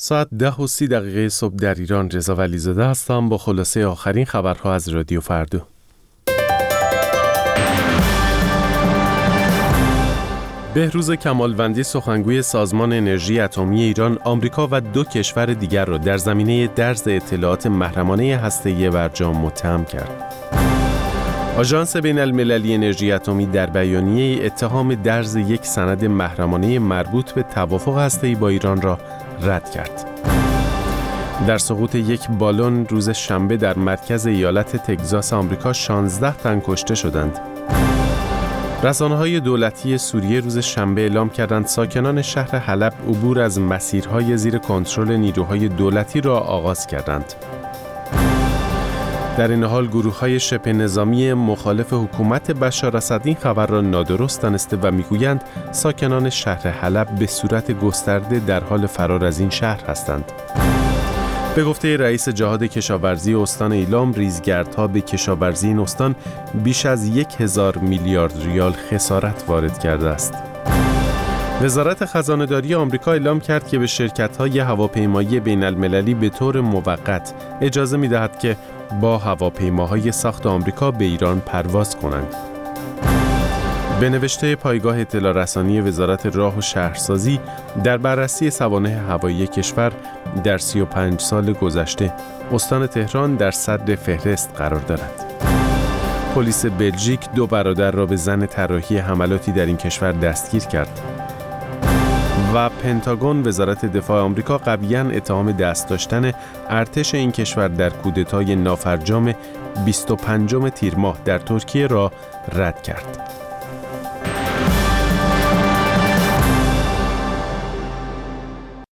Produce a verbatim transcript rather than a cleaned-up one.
ساعت ده و سی دقیقه صبح در ایران. رضا ولیزاده هستم با خلاصه آخرین خبرها از رادیو فردا. بهروز کمالوندی، سخنگوی سازمان انرژی اتمی ایران، آمریکا و دو کشور دیگر را در زمینه درز اطلاعات محرمانه هسته‌ای برجام متهم کرد. آژانس بین‌المللی انرژی اتمی در بیانیه اتهام درز یک سند محرمانه مربوط به توافق هسته‌ای با ایران را رد کرد. در سقوط یک بالون روز شنبه در مرکز ایالت تگزاس آمریکا شانزده تن کشته شدند. رسانه‌های دولتی سوریه روز شنبه اعلام کردند ساکنان شهر حلب عبور از مسیرهای زیر کنترل نیروهای دولتی را آغاز کردند. در این حال گروه‌های شبه نظامی مخالف حکومت بشار اسد این خبر را نادرست دانسته و می‌گویند ساکنان شهر حلب به صورت گسترده در حال فرار از این شهر هستند. به گفته رئیس جهاد کشاورزی استان ایلام، ریزگردها به کشاورزی این استان بیش از یک هزار میلیارد ریال خسارت وارد کرده است. وزارت خزانه‌داری آمریکا اعلام کرد که به شرکت‌های هواپیمایی بین‌المللی به طور موقت اجازه می‌دهد که با هواپیماهای ساخت آمریکا به ایران پرواز کنند. به نوشته پایگاه اطلاع رسانی وزارت راه و شهرسازی، در بررسی سوانح هوایی کشور در سی و پنج سال گذشته استان تهران در صدر فهرست قرار دارد. پلیس بلژیک دو برادر را به ظن طراحی حملاتی در این کشور دستگیر کرد. و پنتاگون، وزارت دفاع آمریکا، قویاً اتهام دست داشتن ارتش این کشور در کودتای نافرجام بیست و پنجم تیر ماه در ترکیه را رد کرد.